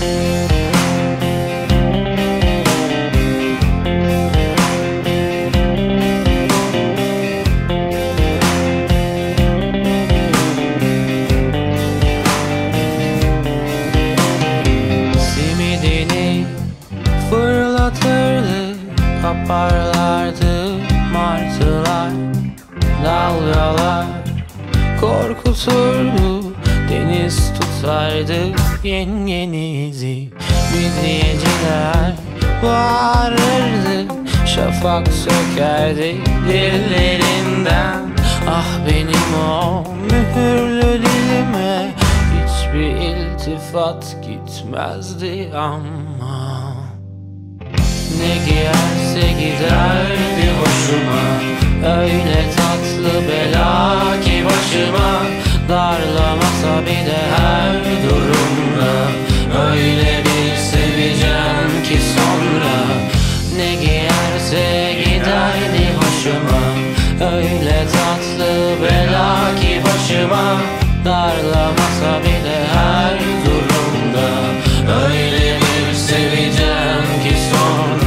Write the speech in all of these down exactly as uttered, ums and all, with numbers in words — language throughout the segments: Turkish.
Fırlatırdı, kaparlardı martılar, dalgalar korkuturdu, deniz tutardı yengenizi. Midyeciler bağırırdı, şafak sökerdi dillerinden. Ah benim o mühürlü dilime hiçbir iltifat gitmezdi ama. Ne giyerse giderdi hoşuma, öyle tatlı bela ki başıma. Darlamasa bir de her durumda, öyle bir seveceğim ki sonra. Ne giyerse giderdi hoşuma, öyle tatlı bela ki başıma. Darlamasa bir de her durumda, öyle bir seveceğim ki sonra.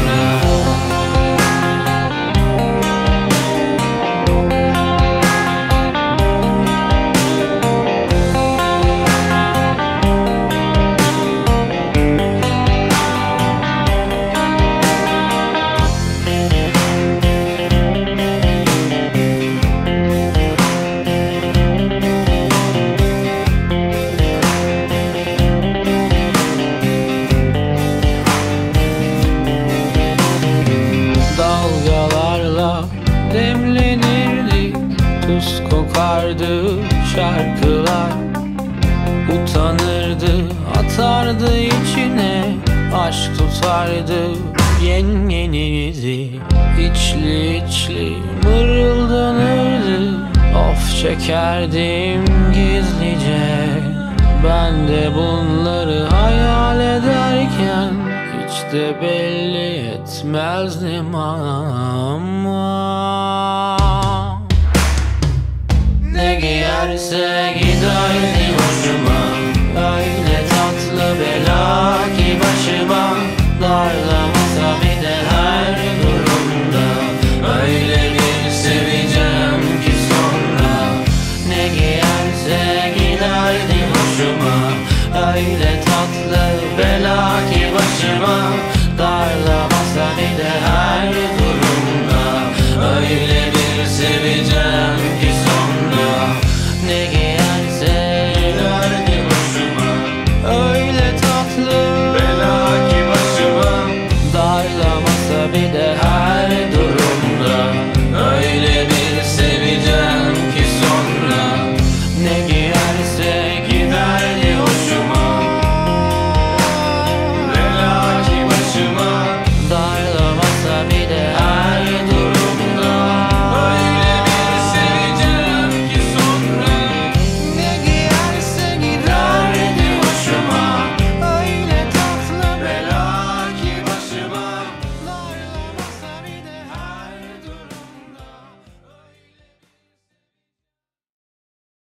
Demlenirdi, tuz kokardı şarkılar. Utanırdı, atardı içine, aşk tutardı yengenizi. İçli içli mırıldanırdı, of çekerdim gizlice. Ben de bunları hayal ederken hiç de belli etmezdim ama. Ne giyerse giderdi hoşuma,